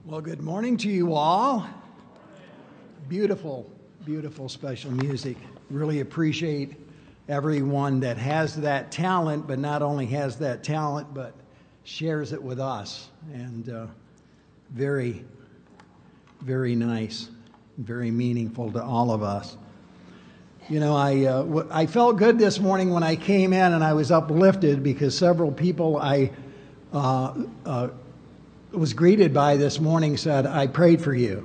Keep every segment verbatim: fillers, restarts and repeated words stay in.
Well, good morning to you all. Beautiful, beautiful special music. Really appreciate everyone that has that talent, but not only has that talent, but shares it with us. And uh, very, very nice, very meaningful to all of us. You know, I uh, w- I felt good this morning when I came in, and I was uplifted because several people I uh, uh, was greeted by this morning said, "I prayed for you."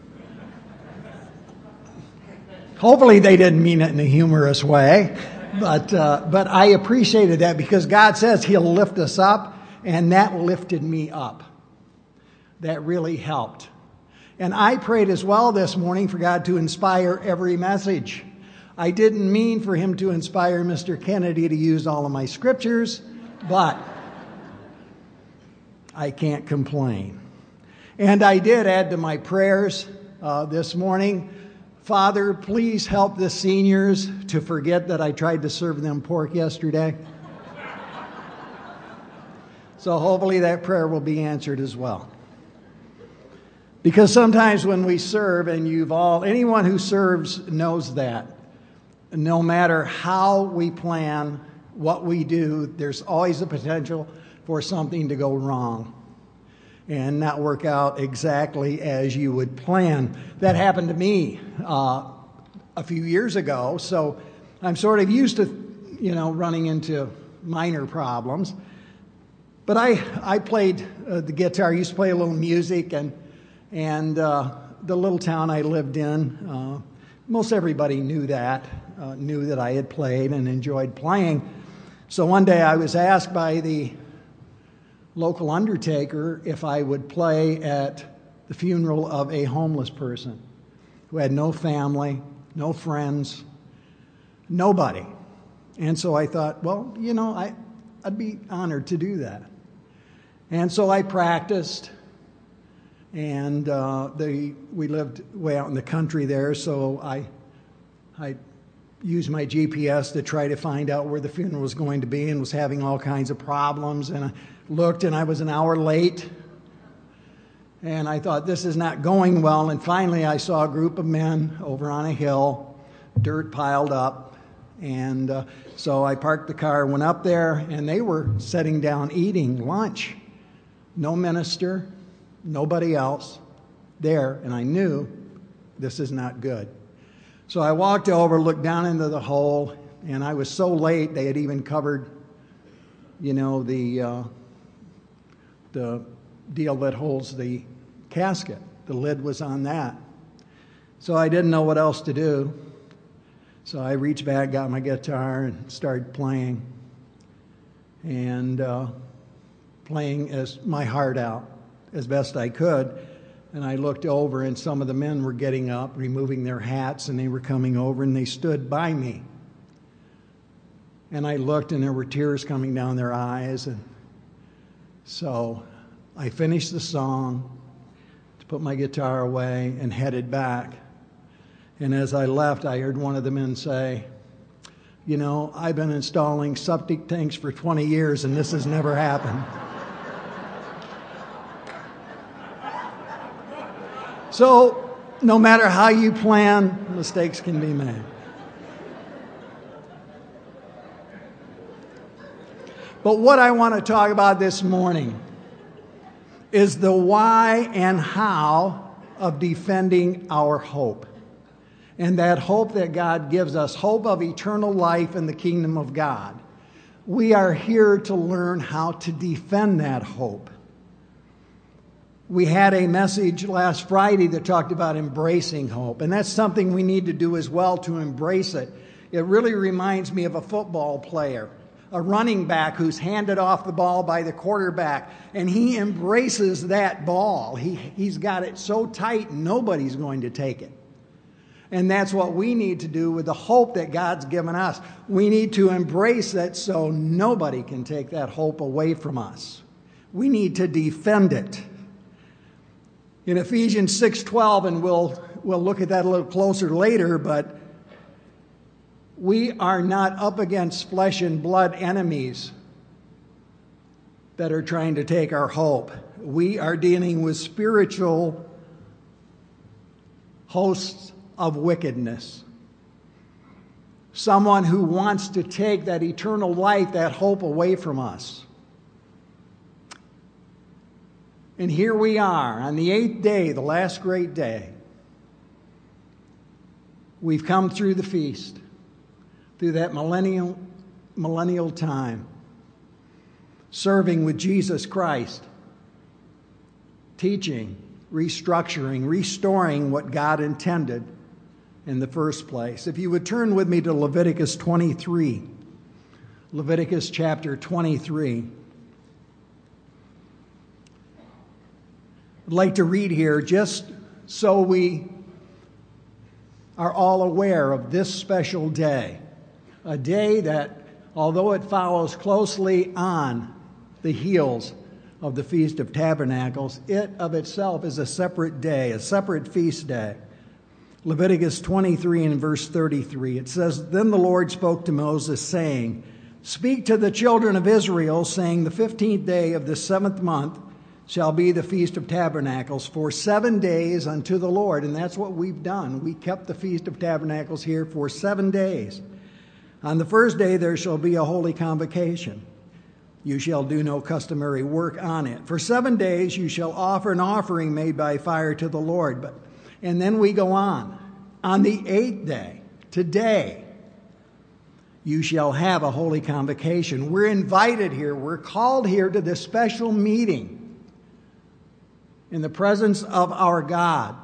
Hopefully they didn't mean it in a humorous way, but uh, but I appreciated that because God says He'll lift us up, and that lifted me up. That really helped. And I prayed as well this morning for God to inspire every message. I didn't mean for Him to inspire Mister Kennedy to use all of my scriptures, but I can't complain. And I did add to my prayers uh, this morning, Father, please help the seniors to forget that I tried to serve them pork yesterday. So hopefully that prayer will be answered as well. Because sometimes when we serve, and you've all, anyone who serves knows that, no matter how we plan, what we do, there's always a potential for something to go wrong and not work out exactly as you would plan. That happened to me uh, a few years ago, so I'm sort of used to, you know, running into minor problems. But I, I played uh, the guitar, I used to play a little music, and, and uh, the little town I lived in, uh, most everybody knew that, uh, knew that I had played and enjoyed playing. So one day I was asked by the local undertaker if I would play at the funeral of a homeless person who had no family, no friends, nobody. And so I thought, well, you know, I, I'd be honored to do that. And so I practiced, and uh, the, we lived way out in the country there, so I, I used my G P S to try to find out where the funeral was going to be, and was having all kinds of problems, and I looked, and I was an hour late, and I thought, this is not going well, and finally I saw a group of men over on a hill, dirt piled up, and uh, so I parked the car, went up there, and they were sitting down eating lunch. No minister, nobody else there, and I knew this is not good. So I walked over, looked down into the hole, and I was so late they had even covered, you know, the uh, the deal that holds the casket. The lid was on that. So I didn't know what else to do. So I reached back, got my guitar, and started playing. And uh, playing as my heart out as best I could. And I looked over, and some of the men were getting up, removing their hats, and they were coming over, and they stood by me. And I looked, and there were tears coming down their eyes. And so I finished the song, to put my guitar away, and headed back. And as I left, I heard one of the men say, you know, I've been installing septic tanks for twenty years, and this has never happened. So, no matter how you plan, mistakes can be made. But what I want to talk about this morning is the why and how of defending our hope. And that hope that God gives us, hope of eternal life in the kingdom of God. We are here to learn how to defend that hope. We had a message last Friday that talked about embracing hope, and that's something we need to do as well, to embrace it. It really reminds me of a football player, a running back who's handed off the ball by the quarterback, and he embraces that ball. He, he's got it so tight, nobody's going to take it. And that's what we need to do with the hope that God's given us. We need to embrace it so nobody can take that hope away from us. We need to defend it. In Ephesians six twelve, and we'll, we'll look at that a little closer later, but we are not up against flesh and blood enemies that are trying to take our hope. we are dealing with spiritual hosts of wickedness. Someone who wants to take that eternal life, that hope away from us. And here we are on the eighth day, the last great day. We've come through the feast, through that millennial, millennial time, serving with Jesus Christ, teaching, restructuring, restoring what God intended in the first place. If you would turn with me to Leviticus twenty-three, Leviticus chapter twenty-three. I'd like to read here just so we are all aware of this special day. A day that, although it follows closely on the heels of the Feast of Tabernacles, it of itself is a separate day, a separate feast day. Leviticus twenty-three and verse thirty-three, it says, "Then the Lord spoke to Moses, saying, Speak to the children of Israel, saying, The fifteenth day of the seventh month shall be the Feast of Tabernacles for seven days unto the Lord." And that's what we've done. We kept the Feast of Tabernacles here for seven days. On the first day there shall be a holy convocation. You shall do no customary work on it. For seven days you shall offer an offering made by fire to the Lord. But and then we go on. On the eighth day, today, you shall have a holy convocation. We're invited here. We're called here to this special meeting in the presence of our God,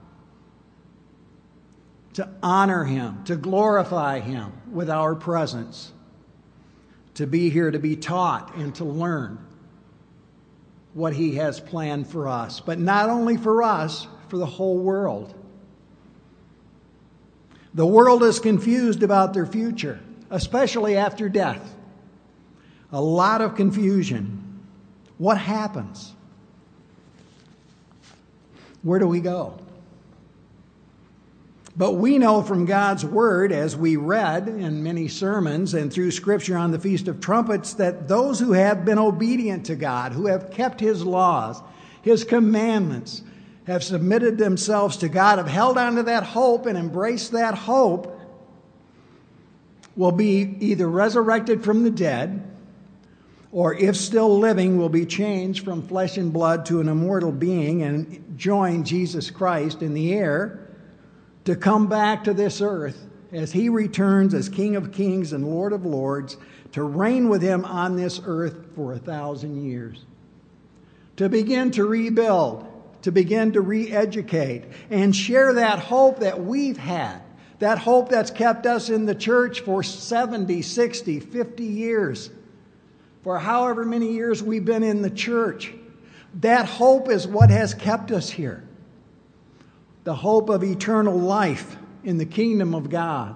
to honor Him, to glorify Him with our presence, to be here to be taught and to learn what He has planned for us. But not only for us, for the whole world. The world is confused about their future, especially after death. A lot of confusion. What happens? Where do we go? But we know from God's Word, as we read in many sermons and through Scripture on the Feast of Trumpets, that those who have been obedient to God, who have kept His laws, His commandments, have submitted themselves to God, have held on to that hope and embraced that hope, will be either resurrected from the dead, or if still living, will be changed from flesh and blood to an immortal being and join Jesus Christ in the air to come back to this earth as He returns as King of Kings and Lord of Lords, to reign with Him on this earth for a thousand years. To begin to rebuild, to begin to re-educate and share that hope that we've had, that hope that's kept us in the church for seventy, sixty, fifty years, for however many years we've been in the church. That hope is what has kept us here. The hope of eternal life in the kingdom of God.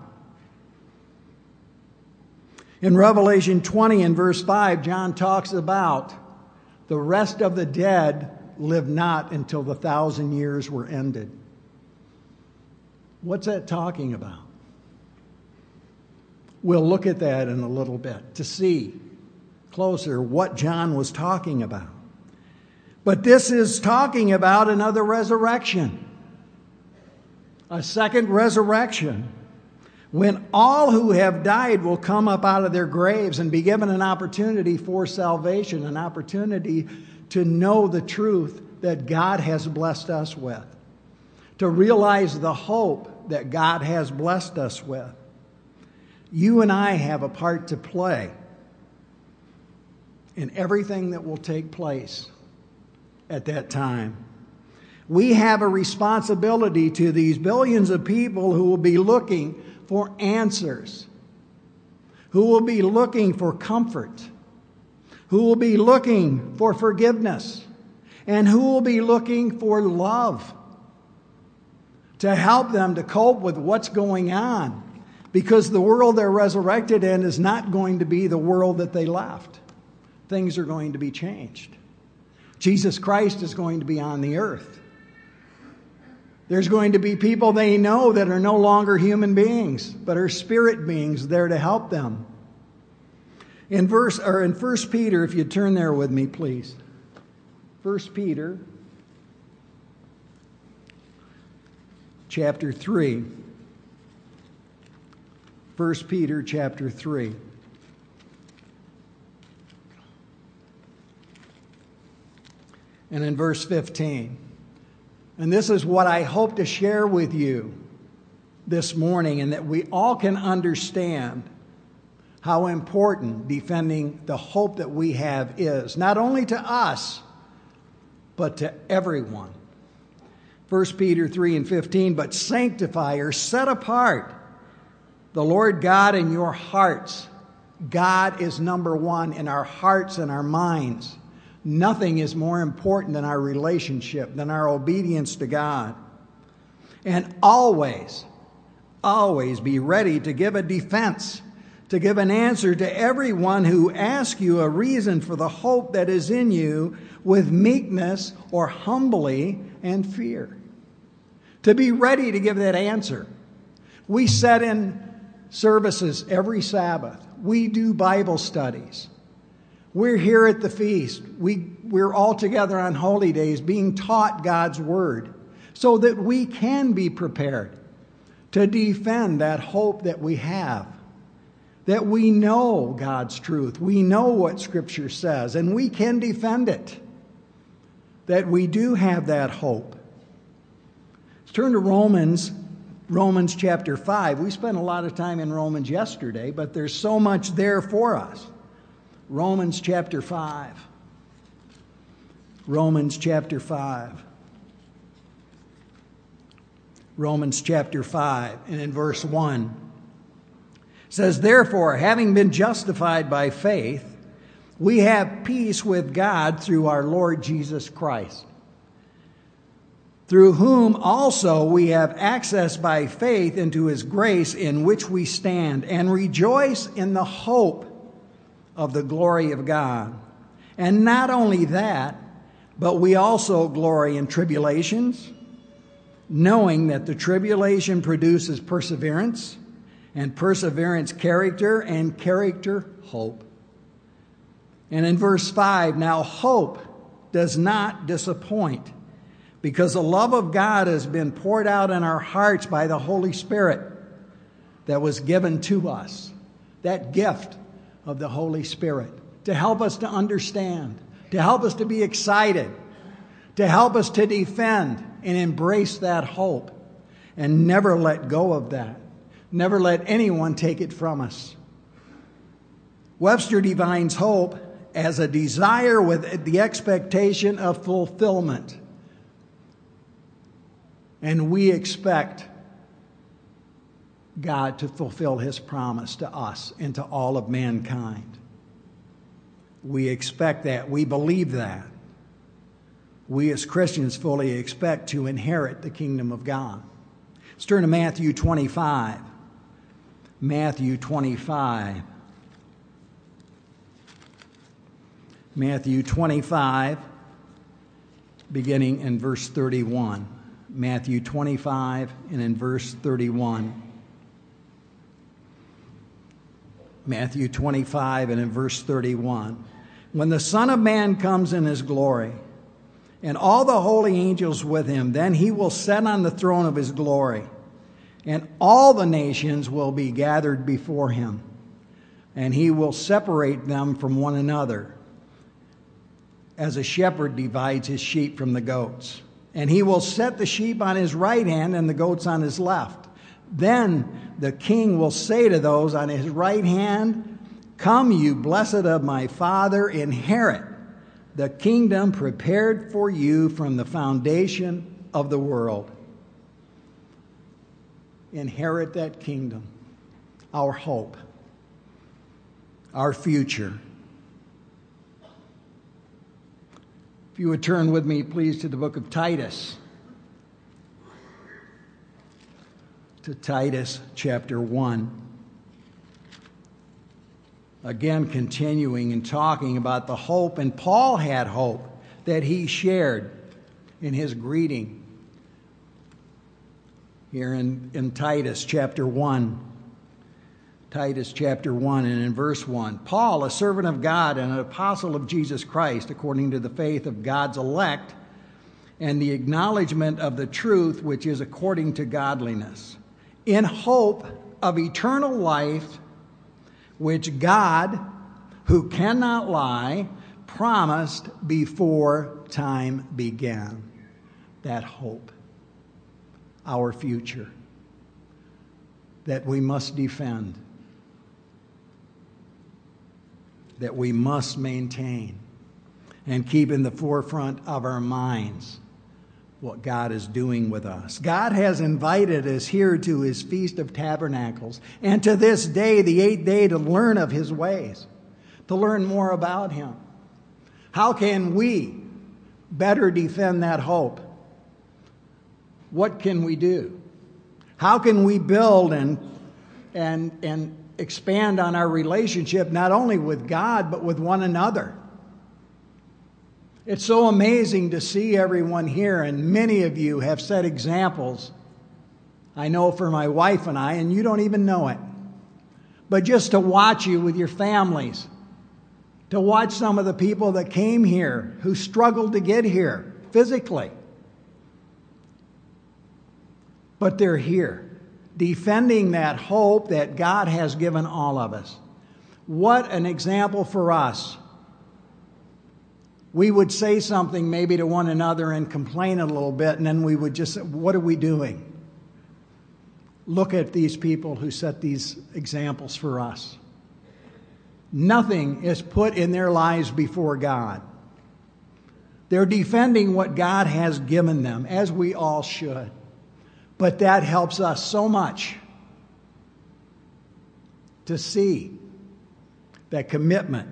In Revelation twenty and verse five, John talks about the rest of the dead live not until the thousand years were ended. What's that talking about? We'll look at that in a little bit to see closer what John was talking about. But this is talking about another resurrection. A second resurrection, when all who have died will come up out of their graves and be given an opportunity for salvation, an opportunity to know the truth that God has blessed us with, to realize the hope that God has blessed us with. You and I have a part to play in everything that will take place at that time. We have a responsibility to these billions of people who will be looking for answers, who will be looking for comfort, who will be looking for forgiveness, and who will be looking for love to help them to cope with what's going on, because the world they're resurrected in is not going to be the world that they left. Things are going to be changed. Jesus Christ is going to be on the earth. There's going to be people they know that are no longer human beings, but are spirit beings there to help them. In verse or in First Peter, if you turn there with me, please. First Peter chapter three. First Peter chapter three. And in verse fifteen. And this is what I hope to share with you this morning, and that we all can understand how important defending the hope that we have is, not only to us, but to everyone. First Peter three and fifteen, but sanctify or set apart the Lord God in your hearts. God is number one in our hearts and our minds. Nothing is more important than our relationship, than our obedience to God. And always, always be ready to give a defense, to give an answer to everyone who asks you a reason for the hope that is in you with meekness or humbly and fear. To be ready to give that answer. We set in services every Sabbath. We do Bible studies. We're here at the feast. We, we're all together on holy days being taught God's word so that we can be prepared to defend that hope that we have, that we know God's truth. We know what Scripture says, and we can defend it, that we do have that hope. Let's turn to Romans, Romans chapter five. We spent a lot of time in Romans yesterday, but there's so much there for us. Romans chapter five. Romans chapter five. Romans chapter five, and in verse one, it says, therefore, having been justified by faith, we have peace with God through our Lord Jesus Christ, through whom also we have access by faith into his grace in which we stand, and rejoice in the hope of the glory of God. And not only that, but we also glory in tribulations, knowing that the tribulation produces perseverance, and perseverance character, and character hope. And in verse five, now hope does not disappoint, because the love of God has been poured out in our hearts by the Holy Spirit that was given to us. That gift of the Holy Spirit to help us to understand, to help us to be excited, to help us to defend and embrace that hope and never let go of that. Never let anyone take it from us. Webster defines hope as a desire with the expectation of fulfillment. And we expect God to fulfill his promise to us and to all of mankind. We expect that. We believe that. We as Christians fully expect to inherit the kingdom of God. Let's turn to Matthew twenty-five. Matthew twenty-five. Matthew twenty-five, beginning in verse thirty-one. Matthew twenty-five and in verse thirty-one. Matthew twenty-five and in verse thirty-one. When the Son of Man comes in his glory, and all the holy angels with him, then he will sit on the throne of his glory, and all the nations will be gathered before him, and he will separate them from one another, as a shepherd divides his sheep from the goats. And he will set the sheep on his right hand and the goats on his left. Then the king will say to those on his right hand, come, you blessed of my Father, inherit the kingdom prepared for you from the foundation of the world. Inherit that kingdom, our hope, our future. If you would turn with me, please, to the book of Titus. To Titus chapter one. Again, continuing and talking about the hope, and Paul had hope that he shared in his greeting here in, in Titus chapter one. Titus chapter one and in verse one. Paul, a servant of God and an apostle of Jesus Christ, according to the faith of God's elect and the acknowledgement of the truth which is according to godliness, in hope of eternal life, which God, who cannot lie, promised before time began. That hope, our future, that we must defend, that we must maintain, and keep in the forefront of our minds what God is doing with us. God has invited us here to his Feast of Tabernacles, and to this day, the eighth day, to learn of his ways, to learn more about him. How can we better defend that hope? What can we do? How can we build and and and expand on our relationship not only with God but with one another? It's so amazing to see everyone here, and many of you have set examples, I know, for my wife and I, and you don't even know it. But just to watch you with your families, to watch some of the people that came here who struggled to get here physically. But they're here, defending that hope that God has given all of us. What an example for us. We would say something maybe to one another and complain a little bit, and then we would just say, what are we doing? Look at these people who set these examples for us. Nothing is put in their lives before God. They're defending what God has given them, as we all should. But that helps us so much to see that commitment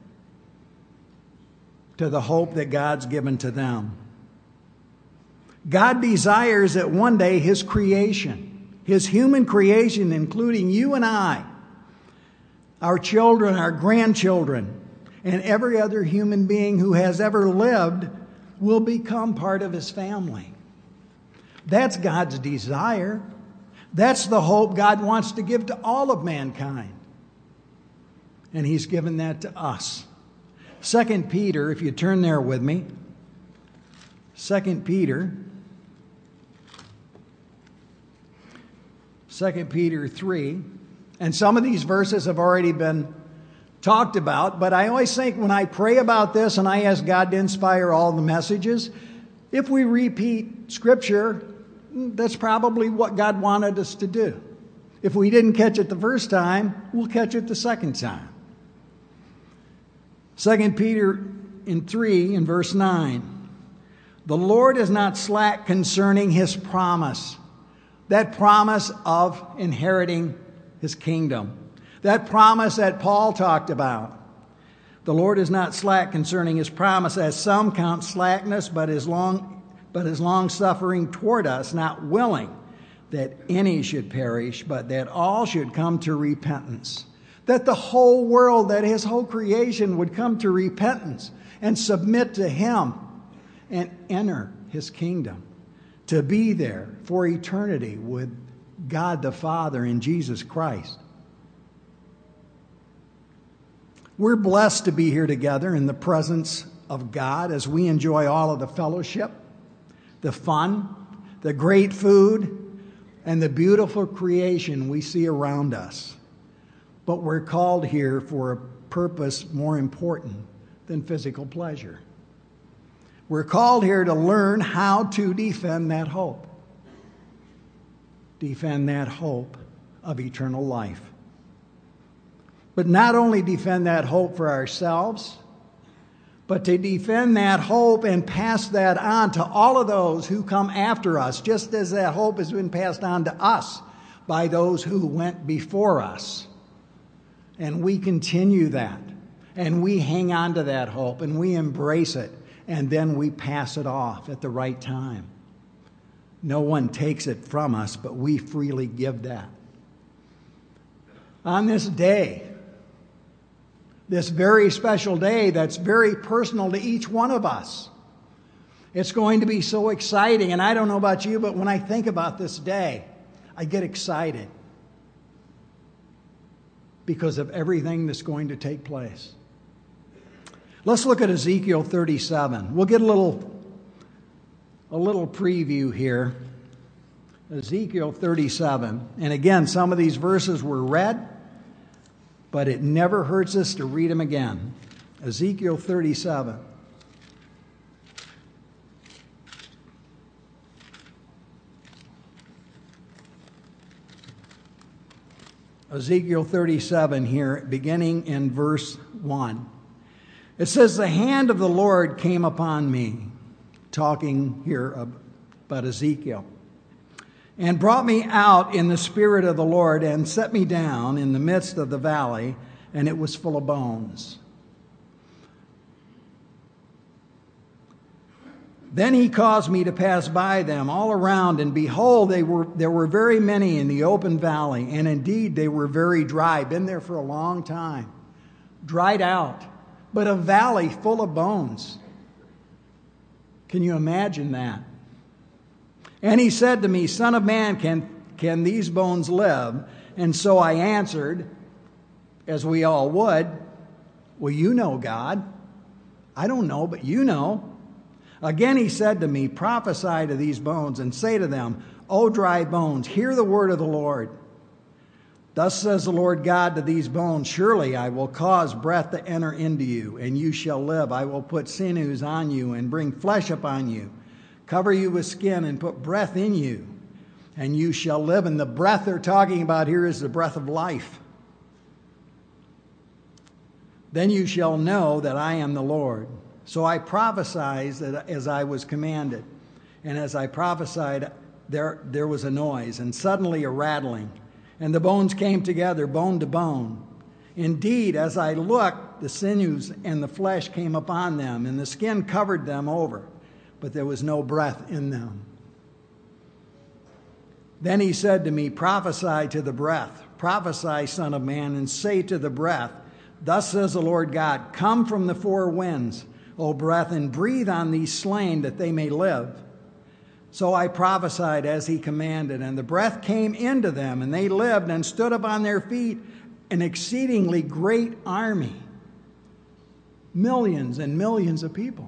to the hope that God's given to them. God desires that one day his creation, his human creation, including you and I, our children, our grandchildren, and every other human being who has ever lived will become part of his family. That's God's desire. That's the hope God wants to give to all of mankind. And he's given that to us. Second Peter, if you turn there with me. Second Peter. Second Peter three. And some of these verses have already been talked about, but I always think when I pray about this and I ask God to inspire all the messages, if we repeat Scripture, that's probably what God wanted us to do. If we didn't catch it the first time, we'll catch it the second time. Second Peter in three, in verse nine. The Lord is not slack concerning his promise, that promise of inheriting his kingdom, that promise that Paul talked about. The Lord is not slack concerning his promise, as some count slackness, but is long, but is long-suffering toward us, not willing that any should perish, but that all should come to repentance. That the whole world, that his whole creation would come to repentance and submit to him and enter his kingdom, to be there for eternity with God the Father in Jesus Christ. We're blessed to be here together in the presence of God as we enjoy all of the fellowship, the fun, the great food, and the beautiful creation we see around us. But we're called here for a purpose more important than physical pleasure. We're called here to learn how to defend that hope. Defend that hope of eternal life. But not only defend that hope for ourselves, but to defend that hope and pass that on to all of those who come after us, just as that hope has been passed on to us by those who went before us. And we continue that, and we hang on to that hope, and we embrace it, and then we pass it off at the right time. No one takes it from us, but we freely give that. On this day, this very special day that's very personal to each one of us, it's going to be so exciting. And I don't know about you, but when I think about this day, I get excited. because of everything that's going to take place. Let's look at Ezekiel thirty-seven. We'll get a little, a little preview here. Ezekiel thirty-seven. And again, some of these verses were read, but it never hurts us to read them again. Ezekiel thirty-seven. Ezekiel thirty-seven here, beginning in verse one. It says, "The hand of the Lord came upon me," talking here about Ezekiel, "and brought me out in the spirit of the Lord, and set me down in the midst of the valley, and it was full of bones. Then he caused me to pass by them all around, and behold, they were there were very many in the open valley, and indeed they were very dry." Been there for a long time. Dried out, but a valley full of bones. Can you imagine that? "And he said to me, Son of man, can, can these bones live? And so I answered, as we all would, Well, you know, God. I don't know, but you know. Again he said to me, Prophesy to these bones, and say to them, O dry bones, hear the word of the Lord. Thus says the Lord God to these bones, Surely I will cause breath to enter into you, and you shall live. I will put sinews on you, and bring flesh upon you, cover you with skin, and put breath in you, and you shall live." And the breath they're talking about here is the breath of life. "Then you shall know that I am the Lord. So I prophesied that as I was commanded. And as I prophesied, there, there was a noise, and suddenly a rattling. And the bones came together, bone to bone. Indeed, as I looked, the sinews and the flesh came upon them, and the skin covered them over, but there was no breath in them. Then he said to me, Prophesy to the breath. Prophesy, Son of man, and say to the breath, Thus says the Lord God, Come from the four winds, O breath, and breathe on these slain that they may live. So I prophesied as he commanded, and the breath came into them, and they lived and stood up on their feet, an exceedingly great army, millions and millions of people.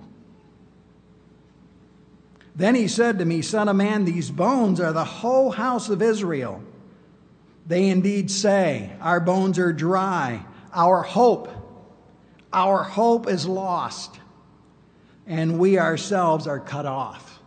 Then he said to me, Son of man, these bones are the whole house of Israel. They indeed say, Our bones are dry, our hope, our hope is lost, and we ourselves are cut off.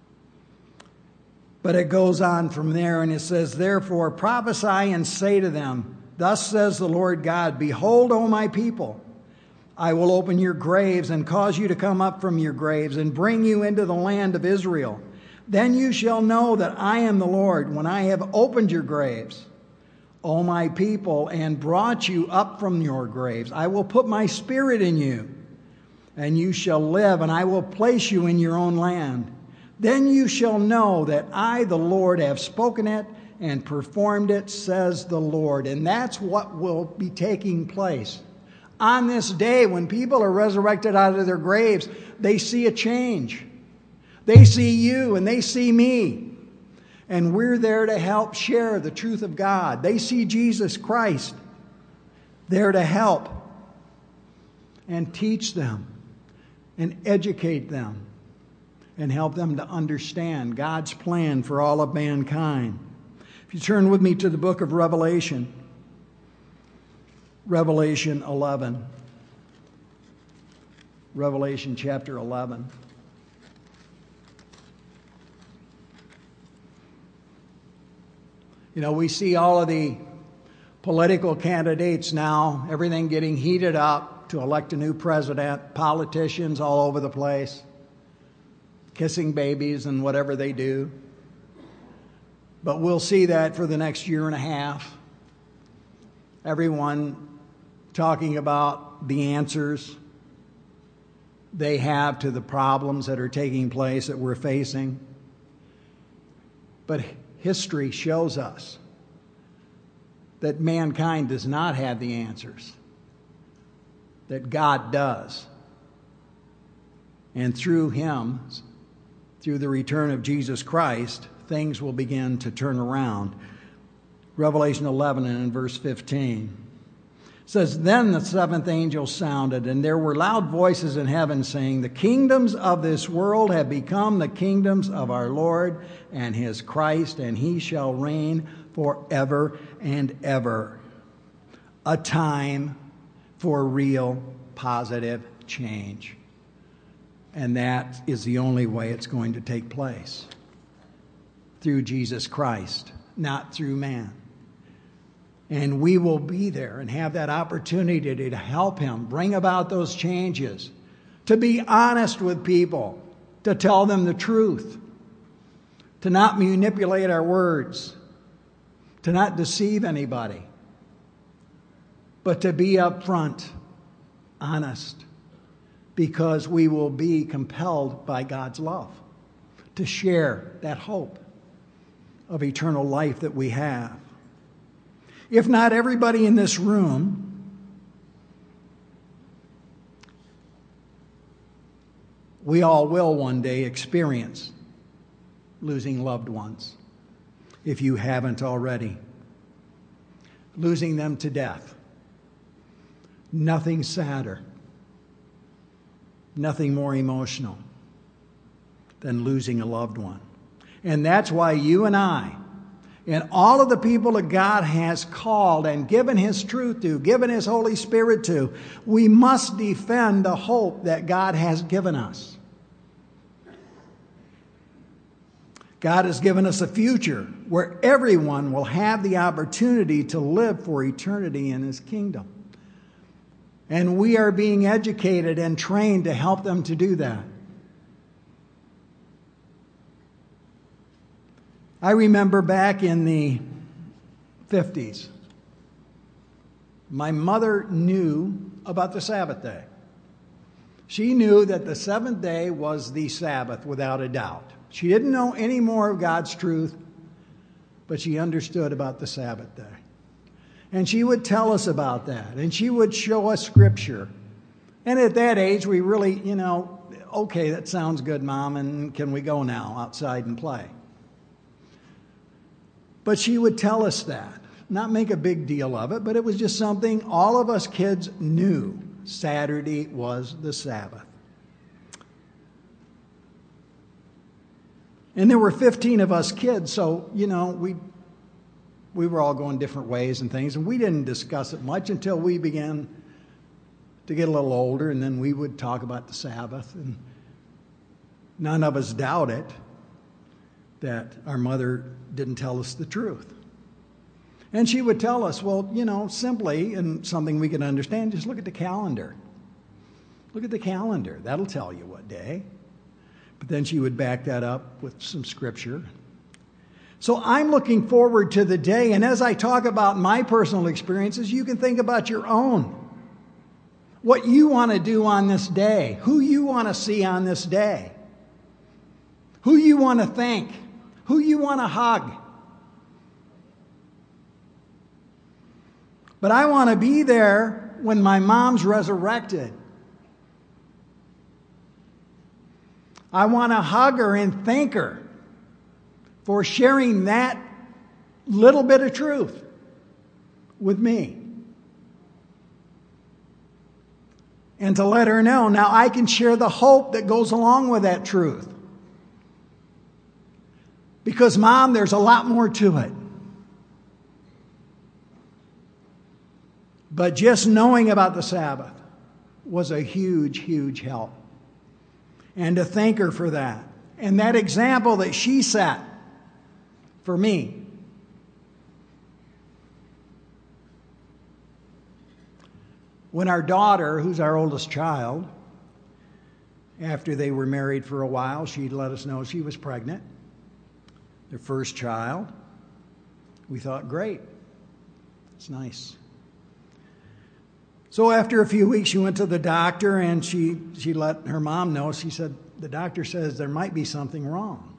But it goes on from there, and it says, Therefore prophesy and say to them, Thus says the Lord God, Behold, O my people, I will open your graves and cause you to come up from your graves and bring you into the land of Israel. Then you shall know that I am the Lord when I have opened your graves, O my people, and brought you up from your graves. I will put my spirit in you, and you shall live, and I will place you in your own land. Then you shall know that I, the Lord, have spoken it and performed it, says the Lord. And that's what will be taking place. On this day, when people are resurrected out of their graves, they see a change. They see you and they see me. And we're there to help share the truth of God. They see Jesus Christ there to help and teach them and educate them and help them to understand God's plan for all of mankind. If you turn with me to the book of Revelation, Revelation eleven. Revelation chapter eleven. You know, we see all of the political candidates now, everything getting heated up to elect a new president, politicians all over the place, kissing babies and whatever they do. But we'll see that for the next year and a half. Everyone talking about the answers they have to the problems that are taking place that we're facing. But history shows us that mankind does not have the answers, that God does. And through him, through the return of Jesus Christ, things will begin to turn around. Revelation eleven and in verse fifteen. says, "Then the seventh angel sounded, and there were loud voices in heaven saying, 'The kingdoms of this world have become the kingdoms of our Lord and his Christ, and he shall reign forever and ever.'" A time for real positive change. And that is the only way it's going to take place. Through Jesus Christ, not through man. And we will be there and have that opportunity to help him bring about those changes, to be honest with people, to tell them the truth, to not manipulate our words, to not deceive anybody, but to be upfront, honest, because we will be compelled by God's love to share that hope of eternal life that we have. If not everybody in this room, we all will one day experience losing loved ones, if you haven't already. Losing them to death. Nothing sadder, nothing more emotional than losing a loved one. And that's why you and I, and all of the people that God has called and given his truth to, given his Holy Spirit to, we must defend the hope that God has given us. God has given us a future where everyone will have the opportunity to live for eternity in his kingdom. And we are being educated and trained to help them to do that. I remember back in the fifties, my mother knew about the Sabbath day. She knew that the seventh day was the Sabbath without a doubt. She didn't know any more of God's truth, but she understood about the Sabbath day. And she would tell us about that, and she would show us Scripture. And at that age, we really, you know, okay, that sounds good, Mom, and can we go now outside and play? But she would tell us that, not make a big deal of it, but it was just something all of us kids knew. Saturday was the Sabbath. And there were fifteen of us kids, so, you know, we we were all going different ways and things, and we didn't discuss it much until we began to get a little older, and then we would talk about the Sabbath, and none of us doubted that our mother didn't tell us the truth. And she would tell us, well, you know, simply, and something we can understand, just look at the calendar. Look at the calendar. That'll tell you what day. But then she would back that up with some Scripture. So I'm looking forward to the day, and as I talk about my personal experiences, you can think about your own. What you want to do on this day, who you want to see on this day, who you want to thank, who you want to hug. But I want to be there when my mom's resurrected. I want to hug her and thank her for sharing that little bit of truth with me. And to let her know, now I can share the hope that goes along with that truth. Because, Mom, there's a lot more to it. But just knowing about the Sabbath was a huge, huge help. And to thank her for that. And that example that she set for me. When our daughter, who's our oldest child, after they were married for a while, she let us know she was pregnant. Their first child. We thought, great. It's nice. So after a few weeks, she went to the doctor, and she, she let her mom know. She said, the doctor says there might be something wrong.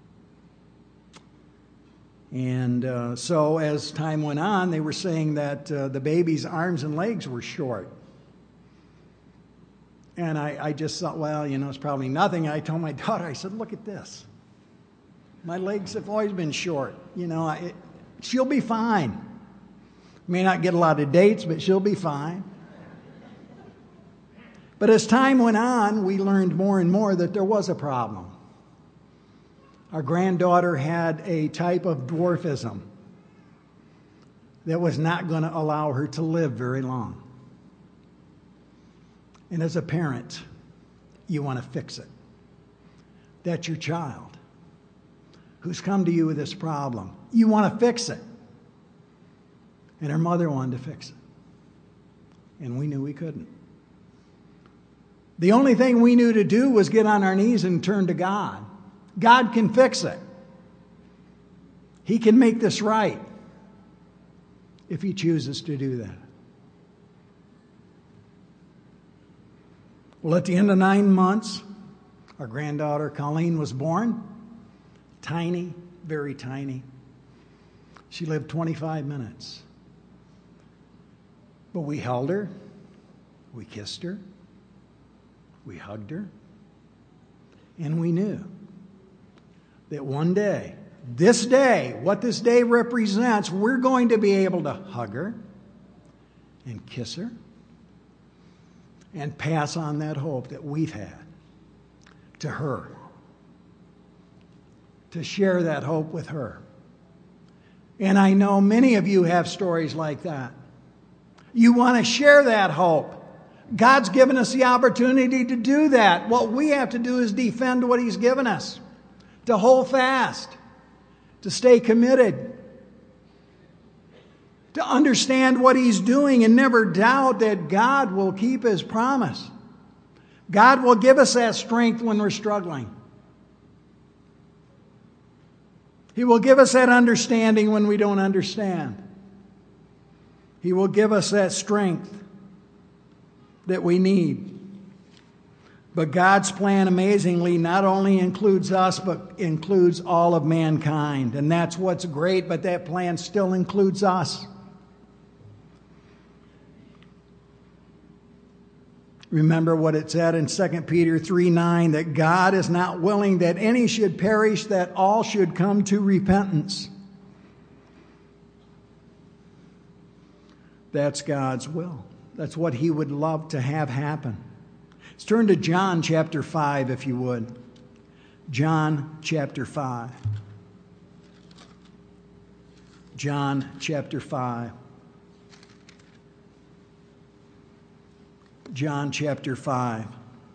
And uh, so as time went on, they were saying that uh, the baby's arms and legs were short. And I, I just thought, well, you know, it's probably nothing. I told my daughter, I said, look at this. My legs have always been short. You know, it, she'll be fine. May not get a lot of dates, but she'll be fine. But as time went on, we learned more and more that there was a problem. Our granddaughter had a type of dwarfism that was not going to allow her to live very long. And as a parent, you want to fix it. That's your child who's come to you with this problem. You want to fix it. And her mother wanted to fix it. And we knew we couldn't. The only thing we knew to do was get on our knees and turn to God. God can fix it. He can make this right if He chooses to do that. Well, at the end of nine months, our granddaughter Colleen was born. Tiny, very tiny. She lived twenty-five minutes. But we held her, we kissed her, we hugged her, and we knew that one day, this day, what this day represents, we're going to be able to hug her and kiss her and pass on that hope that we've had to her, to share that hope with her. And I know many of you have stories like that. You want to share that hope. God's given us the opportunity to do that. What we have to do is defend what He's given us, to hold fast, to stay committed, to understand what He's doing and never doubt that God will keep His promise. God will give us that strength when we're struggling. He will give us that understanding when we don't understand. He will give us that strength that we need. But God's plan, amazingly, not only includes us, but includes all of mankind. And that's what's great, but that plan still includes us. Remember what it said in Second Peter three nine, that God is not willing that any should perish, that all should come to repentance. That's God's will. That's what He would love to have happen. Let's turn to John chapter five, if you would. John chapter five. John chapter five. John chapter five.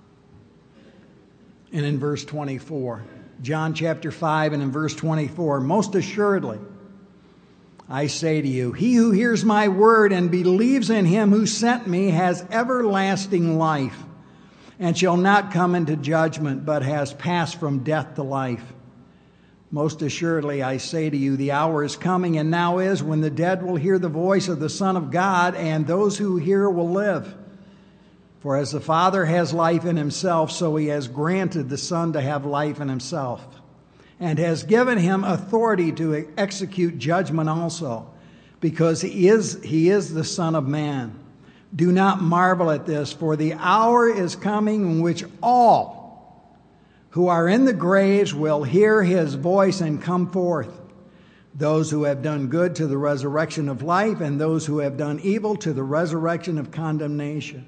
And in verse twenty-four. John chapter five and in verse twenty-four. Most assuredly, I say to you, he who hears my word and believes in Him who sent me has everlasting life, and shall not come into judgment, but has passed from death to life. Most assuredly, I say to you, the hour is coming, and now is, when the dead will hear the voice of the Son of God, and those who hear will live. For as the Father has life in Himself, so He has granted the Son to have life in Himself, and has given Him authority to execute judgment also, because He is, he is the Son of Man. Do not marvel at this, for the hour is coming in which all who are in the graves will hear His voice and come forth. Those who have done good to the resurrection of life, and those who have done evil to the resurrection of condemnation.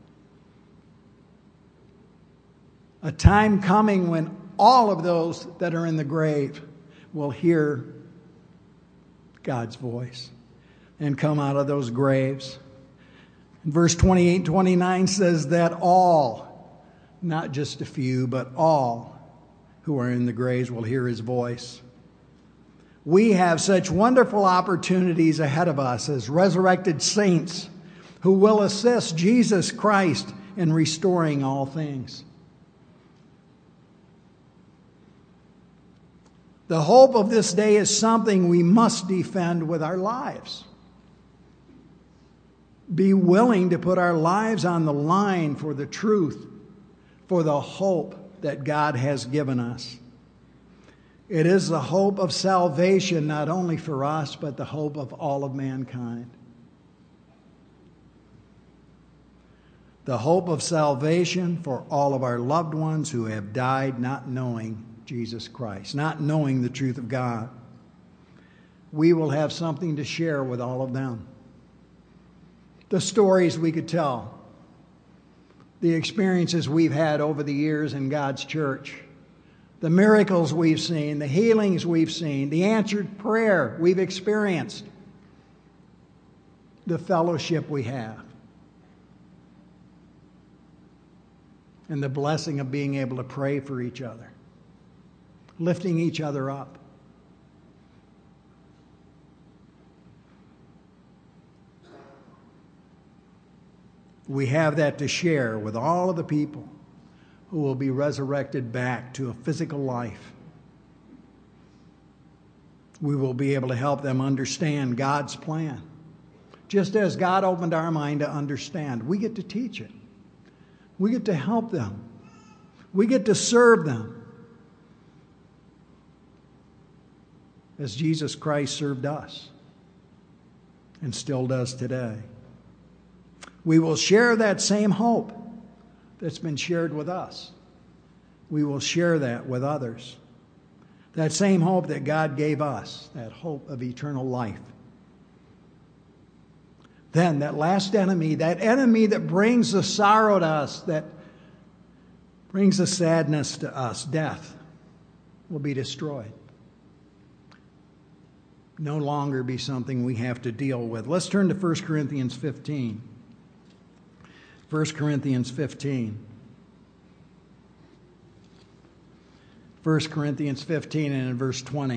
A time coming when all of those that are in the grave will hear God's voice and come out of those graves. Verse twenty-eight and twenty-nine says that all, not just a few, but all who are in the graves will hear His voice. We have such wonderful opportunities ahead of us as resurrected saints who will assist Jesus Christ in restoring all things. The hope of this day is something we must defend with our lives. Be willing to put our lives on the line for the truth, for the hope that God has given us. It is the hope of salvation, not only for us, but the hope of all of mankind. The hope of salvation for all of our loved ones who have died not knowing Jesus Christ, not knowing the truth of God. We will have something to share with all of them. the stories we could tell, the experiences we've had over the years in God's church, the miracles we've seen, the healings we've seen, the answered prayer we've experienced, the fellowship we have, and the blessing of being able to pray for each other, lifting each other up. We have that to share with all of the people who will be resurrected back to a physical life. We will be able to help them understand God's plan. Just as God opened our mind to understand, we get to teach it. We get to help them. We get to serve them as Jesus Christ served us and still does today. We will share that same hope that's been shared with us. We will share that with others. That same hope that God gave us, that hope of eternal life. Then that last enemy, that enemy that brings the sorrow to us, that brings the sadness to us, death, will be destroyed. No longer be something we have to deal with. Let's turn to First Corinthians fifteen. First Corinthians fifteen. First Corinthians fifteen and in verse twenty.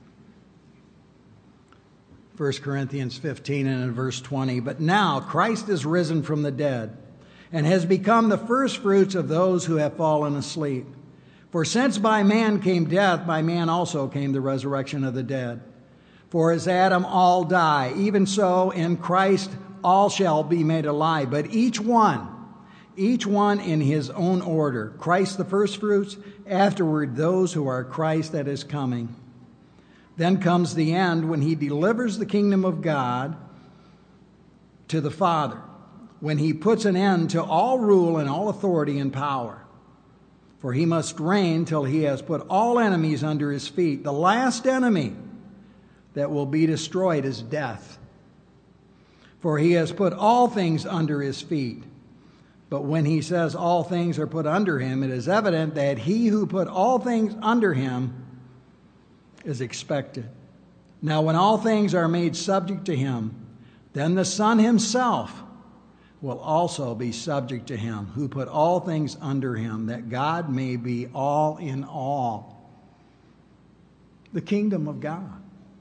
First Corinthians fifteen and in verse twenty. But now Christ is risen from the dead and has become the firstfruits of those who have fallen asleep. For since by man came death, by man also came the resurrection of the dead. For as Adam all die, even so in Christ all shall be made alive, but each one, each one in his own order. Christ the firstfruits, afterward those who are Christ that is coming. Then comes the end when he delivers the kingdom of God to the Father, when he puts an end to all rule and all authority and power. For he must reign till he has put all enemies under his feet. The last enemy that will be destroyed is death. For he has put all things under his feet. But when he says all things are put under him, it is evident that he who put all things under him is expected. Now when all things are made subject to him, then the Son himself will also be subject to him, who put all things under him, that God may be all in all. The kingdom of God.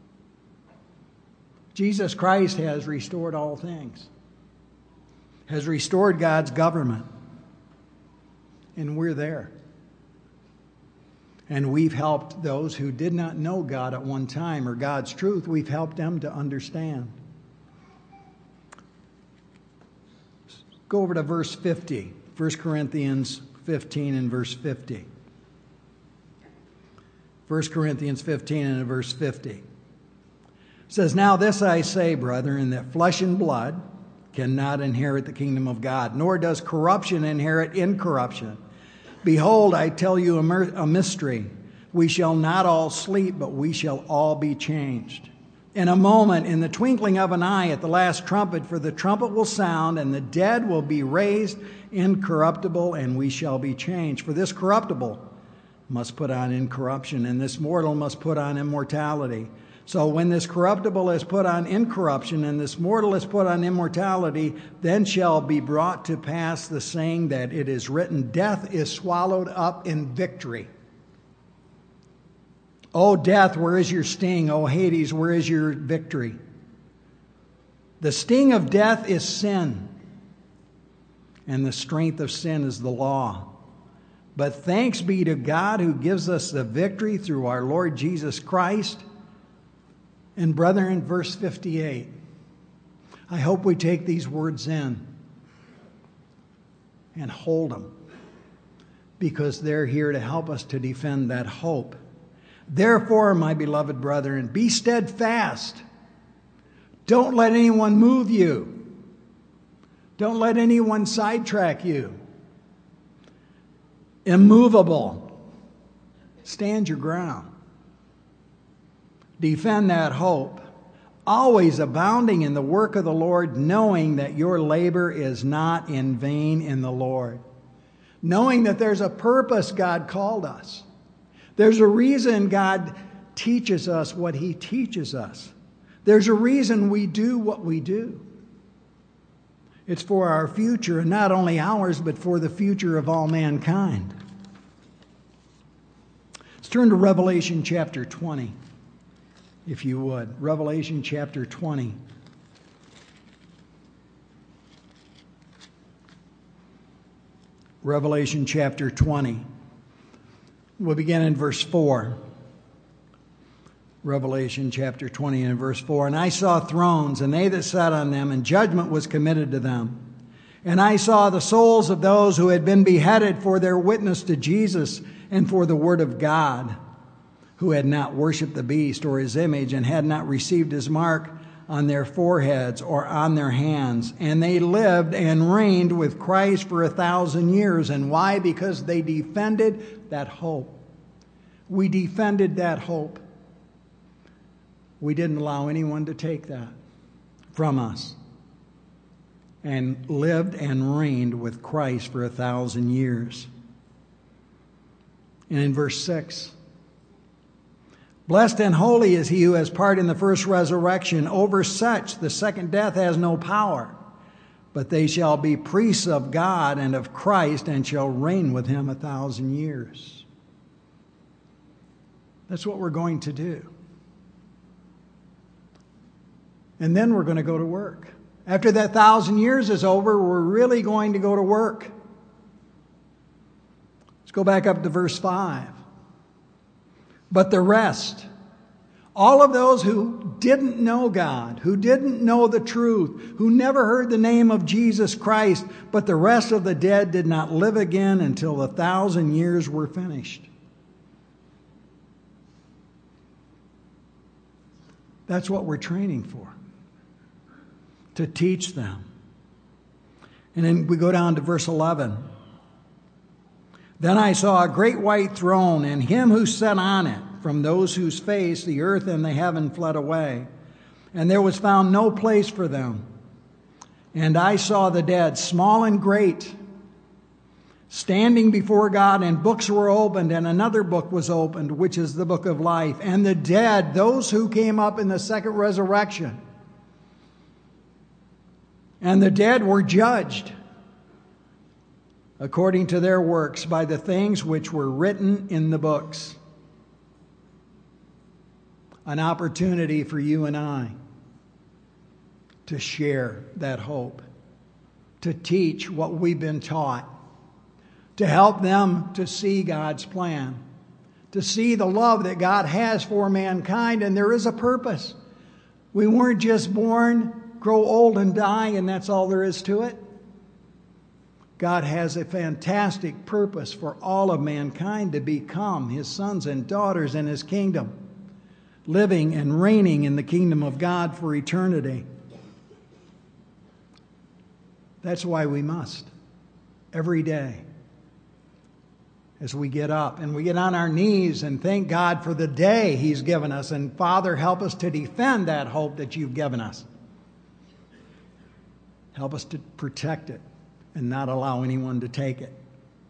Jesus Christ has restored all things, has restored God's government, and we're there. And we've helped those who did not know God at one time or God's truth, we've helped them to understand. Go over to verse fifty, First Corinthians fifteen and verse fifty. First Corinthians fifteen and verse fifty. It says, now this I say, brethren, that flesh and blood cannot inherit the kingdom of God, nor does corruption inherit incorruption. Behold, I tell you a, mer- a mystery. We shall not all sleep, but we shall all be changed. In a moment, in the twinkling of an eye, at the last trumpet, for the trumpet will sound, and the dead will be raised incorruptible, and we shall be changed. For this corruptible must put on incorruption, and this mortal must put on immortality. So when this corruptible is put on incorruption and this mortal is put on immortality, then shall be brought to pass the saying that it is written, death is swallowed up in victory. O death, where is your sting? O Hades, where is your victory? The sting of death is sin, and the strength of sin is the law. But thanks be to God who gives us the victory through our Lord Jesus Christ. And brethren, verse fifty-eight, I hope we take these words in and hold them, because they're here to help us to defend that hope. Therefore, my beloved brethren, be steadfast. Don't let anyone move you. Don't let anyone sidetrack you. Immovable. Stand your ground. Defend that hope, always abounding in the work of the Lord, knowing that your labor is not in vain in the Lord. Knowing that there's a purpose God called us. There's a reason God teaches us what He teaches us. There's a reason we do what we do. It's for our future, and not only ours, but for the future of all mankind. Let's turn to Revelation chapter twenty, if you would. Revelation chapter twenty. Revelation chapter twenty. We'll begin in verse four. Revelation chapter twenty and verse four. And I saw thrones, and they that sat on them, and judgment was committed to them. And I saw the souls of those who had been beheaded for their witness to Jesus and for the word of God, who had not worshipped the beast or his image, and had not received his mark on their foreheads or on their hands. And they lived and reigned with Christ for a thousand years. And why? Because they defended that hope. We defended that hope. We didn't allow anyone to take that from us. And lived and reigned with Christ for a thousand years. And in verse six, blessed and holy is he who has part in the first resurrection. Over such the second death has no power, but they shall be priests of God and of Christ, and shall reign with him a thousand years. That's what we're going to do. And then we're going to go to work. After that thousand years is over, we're really going to go to work. Let's go back up to verse five. But the rest, all of those who didn't know God, who didn't know the truth, who never heard the name of Jesus Christ, but the rest of the dead did not live again until the thousand years were finished. That's what we're training for. To teach them. And then we go down to verse eleven. Then I saw a great white throne, and him who sat on it, from those whose face the earth and the heaven fled away. And there was found no place for them. And I saw the dead, small and great, standing before God, and books were opened, and another book was opened, which is the book of life. And the dead, those who came up in the second resurrection, and the dead were judged according to their works by the things which were written in the books. An opportunity for you and I to share that hope, to teach what we've been taught, to help them to see God's plan, to see the love that God has for mankind, and there is a purpose. We weren't just born, grow old and die, and that's all there is to it. God has a fantastic purpose for all of mankind to become His sons and daughters in His kingdom, living and reigning in the kingdom of God for eternity. That's why we must, every day, as we get up and we get on our knees and thank God for the day He's given us. And Father, help us to defend that hope that You've given us. Help us to protect it and not allow anyone to take it.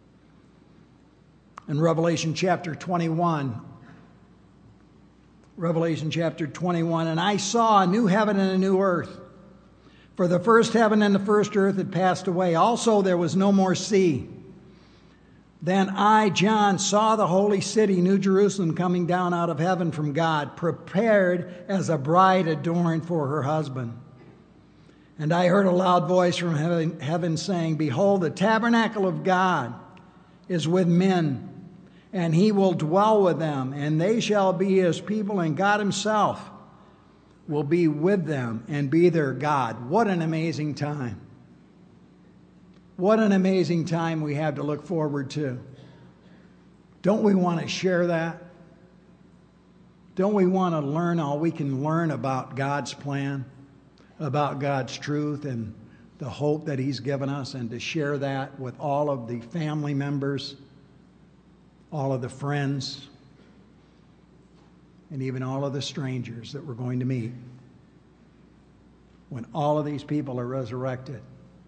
In Revelation chapter twenty-one, Revelation chapter twenty-one, and I saw a new heaven and a new earth. For the first heaven and the first earth had passed away. Also there was no more sea. Then I, John, saw the holy city, New Jerusalem, coming down out of heaven from God, prepared as a bride adorned for her husband. And I heard a loud voice from heaven, heaven saying, behold, the tabernacle of God is with men, and He will dwell with them, and they shall be His people, and God Himself will be with them and be their God. What an amazing time. What an amazing time we have to look forward to. Don't we want to share that? Don't we want to learn all we can learn about God's plan, about God's truth and the hope that He's given us, and to share that with all of the family members, all of the friends, and even all of the strangers that we're going to meet when all of these people are resurrected.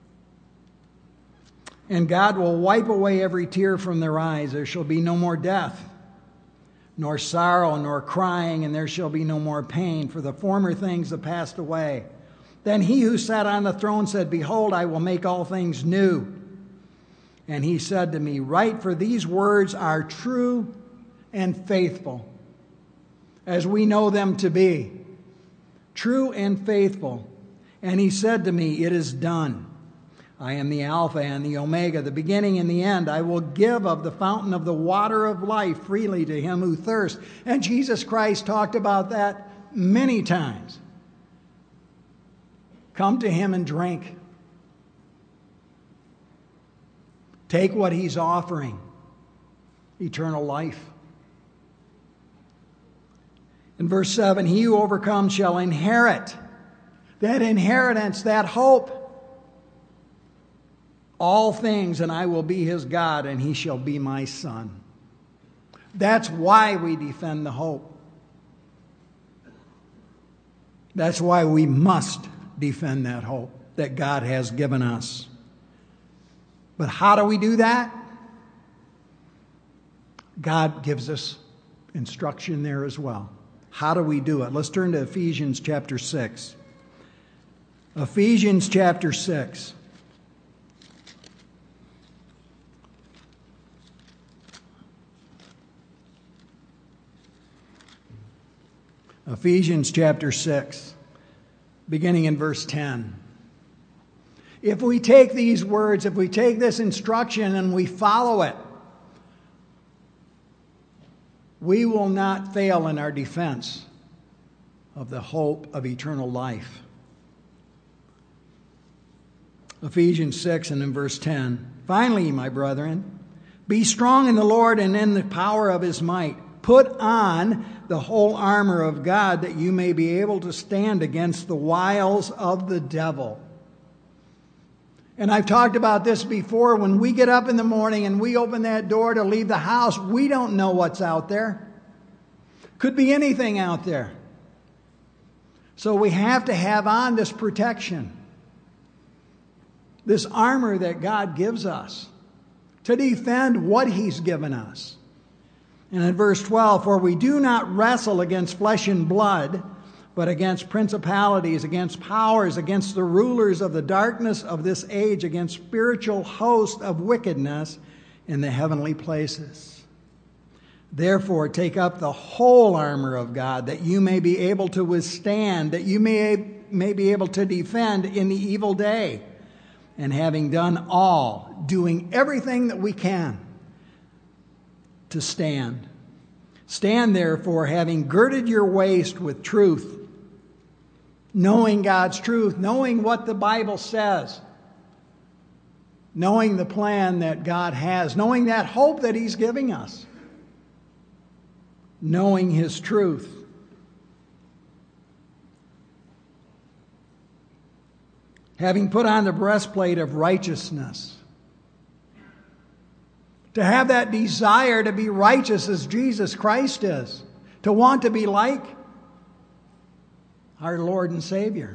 And God will wipe away every tear from their eyes. There shall be no more death, nor sorrow, nor crying, and there shall be no more pain, for the former things have passed away. Then he who sat on the throne said, Behold, I will make all things new. And he said to me, Write, for these words are true and faithful, as we know them to be. True and faithful. And he said to me, It is done. I am the Alpha and the Omega, the beginning and the end. I will give of the fountain of the water of life freely to him who thirsts. And Jesus Christ talked about that many times. Come to him and drink. Take what he's offering, eternal life. In verse seven, he who overcomes shall inherit. That inheritance, that hope, all things, and I will be his God, and he shall be my son. That's why we defend the hope. That's why we must defend that hope that God has given us. But how do we do that? God gives us instruction there as well. How do we do it? Let's turn to Ephesians chapter six. Ephesians chapter six. Ephesians chapter six, beginning in verse ten. If we take these words, if we take this instruction and we follow it, we will not fail in our defense of the hope of eternal life. Ephesians six and in verse ten. Finally, my brethren, be strong in the Lord and in the power of his might. Put on the whole armor of God that you may be able to stand against the wiles of the devil. And I've talked about this before. When we get up in the morning and we open that door to leave the house, we don't know what's out there. Could be anything out there. So we have to have on this protection, this armor that God gives us to defend what he's given us. And in verse twelve, for we do not wrestle against flesh and blood, but against principalities, against powers, against the rulers of the darkness of this age, against spiritual hosts of wickedness in the heavenly places. Therefore, take up the whole armor of God, that you may be able to withstand, that you may, may be able to defend in the evil day. And having done all, doing everything that we can to stand. Stand therefore, having girded your waist with truth, knowing God's truth, knowing what the Bible says, knowing the plan that God has, knowing that hope that he's giving us, knowing his truth. Having put on the breastplate of righteousness. To have that desire to be righteous as Jesus Christ is. To want to be like our Lord and Savior.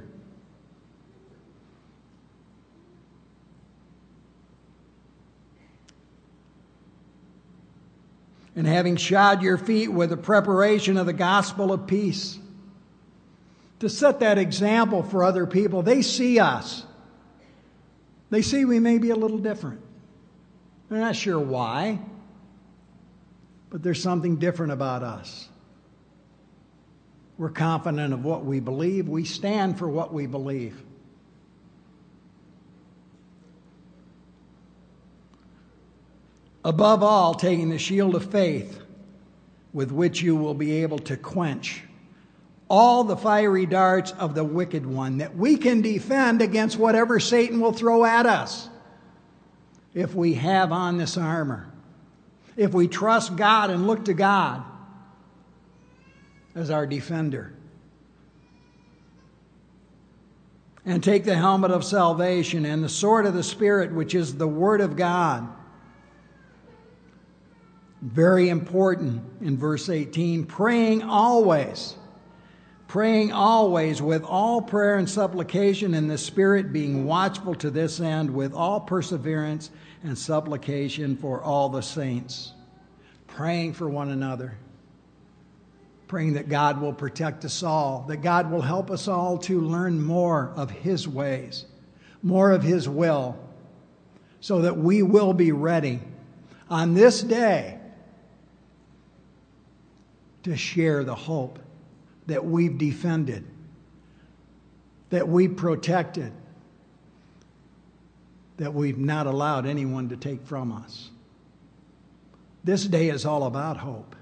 And having shod your feet with the preparation of the gospel of peace. To set that example for other people. They see us. They see we may be a little different. They're not sure why, but there's something different about us. We're confident of what we believe. We stand for what we believe. Above all, taking the shield of faith, with which you will be able to quench all the fiery darts of the wicked one, that we can defend against whatever Satan will throw at us. If we have on this armor, if we trust God and look to God as our defender. And take the helmet of salvation and the sword of the Spirit, which is the Word of God. Very important in verse eighteen, praying always praying always with all prayer and supplication in the Spirit, being watchful to this end with all perseverance and supplication for all the saints. Praying for one another. Praying that God will protect us all, that God will help us all to learn more of His ways, more of His will, so that we will be ready on this day to share the hope that we've defended, that we protected, that we've not allowed anyone to take from us. This day is all about hope.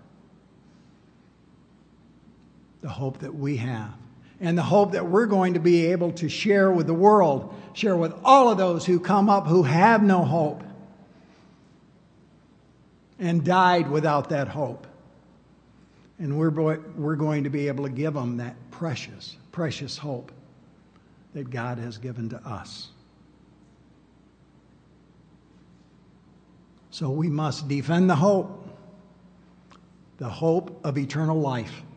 The hope that we have. And the hope that we're going to be able to share with the world, share with all of those who come up who have no hope and died without that hope. And we're, we're going to be able to give them that precious, precious hope that God has given to us. So we must defend the hope, the hope of eternal life.